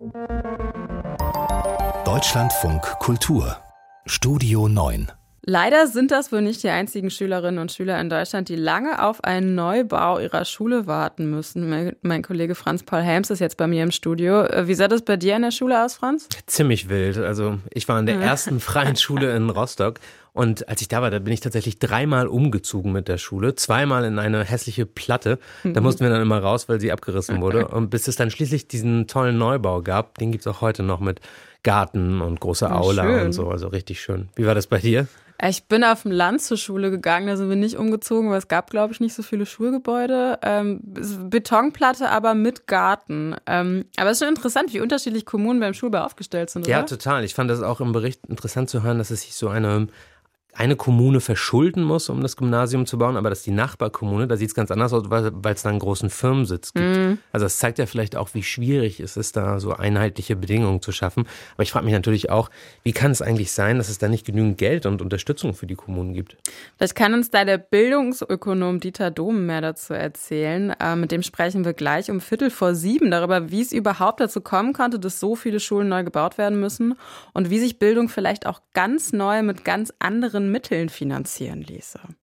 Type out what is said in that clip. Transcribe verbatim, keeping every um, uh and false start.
Deutschlandfunk Kultur Studio neun. Leider sind das wohl nicht die einzigen Schülerinnen und Schüler in Deutschland, die lange auf einen Neubau ihrer Schule warten müssen. Mein, mein Kollege Franz Paul Helms ist jetzt bei mir im Studio. Wie sah das bei dir in der Schule aus, Franz? Ziemlich wild. Also ich war in der ersten freien Schule in Rostock. Und als ich da war, da bin ich tatsächlich dreimal umgezogen mit der Schule. Zweimal in eine hässliche Platte. Da mussten wir dann immer raus, weil sie abgerissen wurde. Und bis es dann schließlich diesen tollen Neubau gab, den gibt's auch heute noch mit Garten und großer Aula schön. und so. Also richtig schön. Wie war das bei dir? Ich bin auf dem Land zur Schule gegangen, da sind wir nicht umgezogen, weil es gab, glaube ich, nicht so viele Schulgebäude. Ähm, Betonplatte, aber mit Garten. Ähm, aber es ist schon interessant, wie unterschiedlich Kommunen beim Schulbau aufgestellt sind, oder? Ja, total. Ich fand das auch im Bericht interessant zu hören, dass es sich so eine... eine Kommune verschulden muss, um das Gymnasium zu bauen, aber dass die Nachbarkommune, da sieht es ganz anders aus, weil es da einen großen Firmensitz gibt. Mm. Also das zeigt ja vielleicht auch, wie schwierig es ist, da so einheitliche Bedingungen zu schaffen. Aber ich frage mich natürlich auch, wie kann es eigentlich sein, dass es da nicht genügend Geld und Unterstützung für die Kommunen gibt? Vielleicht kann uns da der Bildungsökonom Dieter Dohm mehr dazu erzählen. Äh, mit dem sprechen wir gleich um Viertel vor sieben darüber, wie es überhaupt dazu kommen konnte, dass so viele Schulen neu gebaut werden müssen und wie sich Bildung vielleicht auch ganz neu mit ganz anderen Mitteln finanzieren ließe.